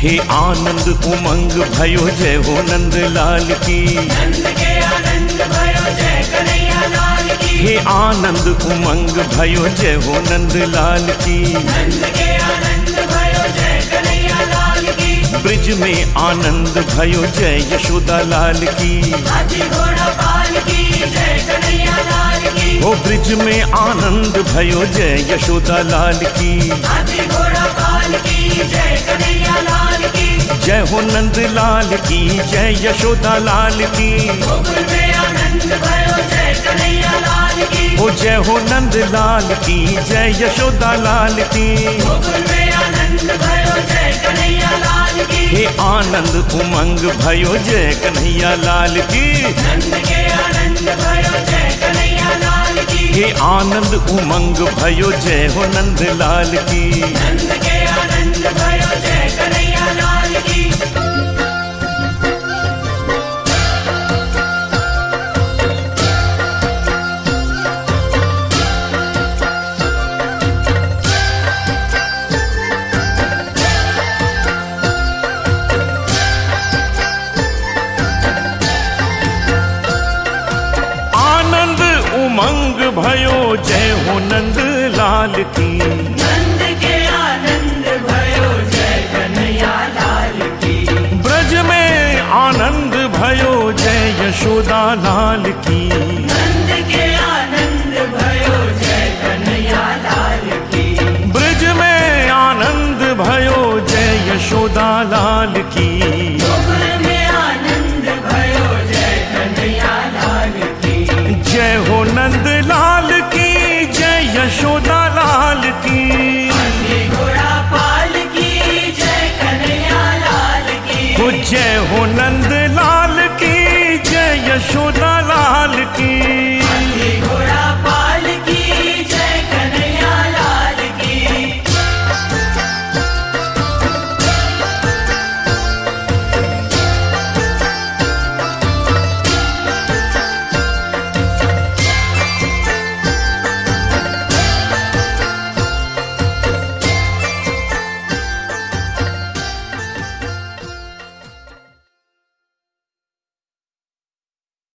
हे आनंद उमंग भयो जय हो नंद लाल की। नंद के आनंद भयो जय कन्हैया लाल की। हे आनंद उमंग भयो जय हो नंद लाल की। नंद के आनंद भयो जय कन्हैया लाल की। ब्रिज में आनंद भयो जय यशोदा लाल की। हाथी घोड़ा पाल की जय कन्हैया लाल की। ओ ब्रिज में आनंद भयो जय यशोदा लाल की। हाथी घोड़ा पाल की जय कन्हैया लाल की। जय हो नंद लाल की जय यशोदा लाल की। गोकुल में आनंद भयो जय कन्हैया लाल की। ओ जय हो नंद लाल की जय यशोदा लाल की। गोकुल में आनंद भयो जय कन्हैया लाल की। हे आनंद उमंग भयो जय कन्हैया लाल की। नंद के आनंद भयो जय कन्हैया लाल की। हे आनंद उमंग भयो जय हो नंद लाल की। नंद के आनंद भयो जय कन्हैया लाल की। उमंग भयो जय हो नंद लाल की। नंद के आनंद भयो जय कन्हैया लाल की। ब्रज में आनंद भयो जय यशोदा लाल की।